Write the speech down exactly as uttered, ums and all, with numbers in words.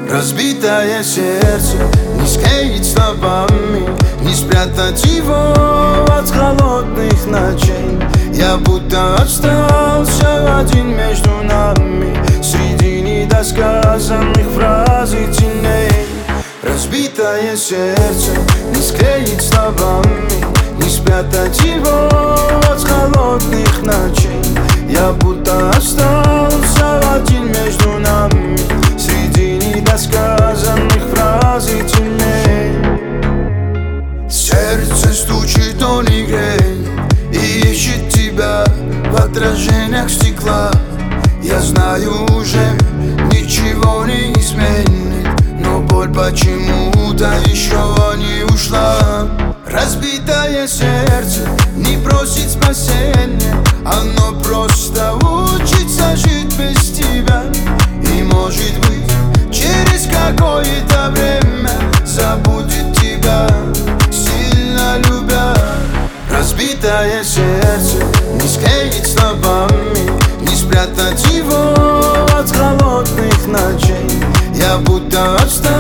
Разбитое сердце не склеить словами, не спрятать его от холодных ночей. Я будто остался один между нами, среди недосказанных фраз и теней. Разбитое сердце не склеить словами, не спрятать его от холодных ночей. Я будто остался один между нами, среди недосказанных фраз и теней. Сердце стучит, он не греет и ищет тебя в отражениях стекла. Я знаю, уже ничего не изменит, но боль почему-то еще не ушла. Разбитое сердце не просит спасения, оно просто учится жить без тебя. И может быть, через какое-то время забудет тебя, сильно любя. Разбитое сердце не склеить словами, не спрятать его от холодных ночей. Я будто остался